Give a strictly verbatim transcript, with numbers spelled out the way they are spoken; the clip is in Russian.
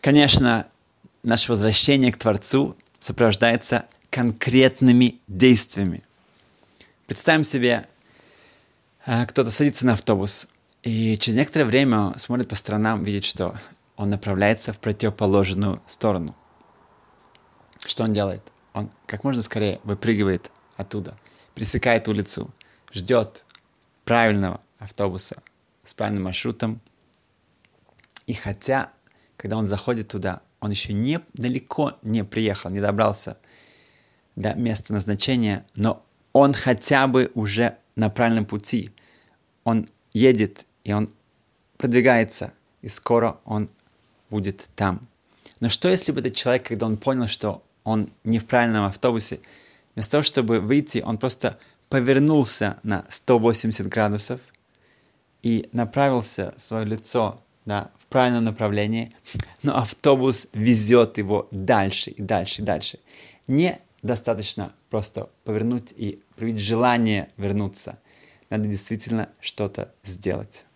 Конечно, наше возвращение к Творцу сопровождается конкретными действиями. Представим себе, кто-то садится на автобус и через некоторое время смотрит по сторонам, видит, что он направляется в противоположную сторону. Что он делает? Он как можно скорее выпрыгивает оттуда, пересекает улицу, ждет правильного автобуса с правильным маршрутом. И хотя, когда он заходит туда, он еще не, далеко не приехал, не добрался до места назначения, но он хотя бы уже на правильном пути. Он едет, и он продвигается, и скоро он будет там. Но что, если бы этот человек, когда он понял, что он не в правильном автобусе, вместо того, чтобы выйти, он просто повернулся на сто восемьдесят градусов и направился свое лицо, да, в правильном направлении, но автобус везет его дальше и дальше и дальше. Недостаточно просто повернуть и проявить желание вернуться. Надо действительно что-то сделать.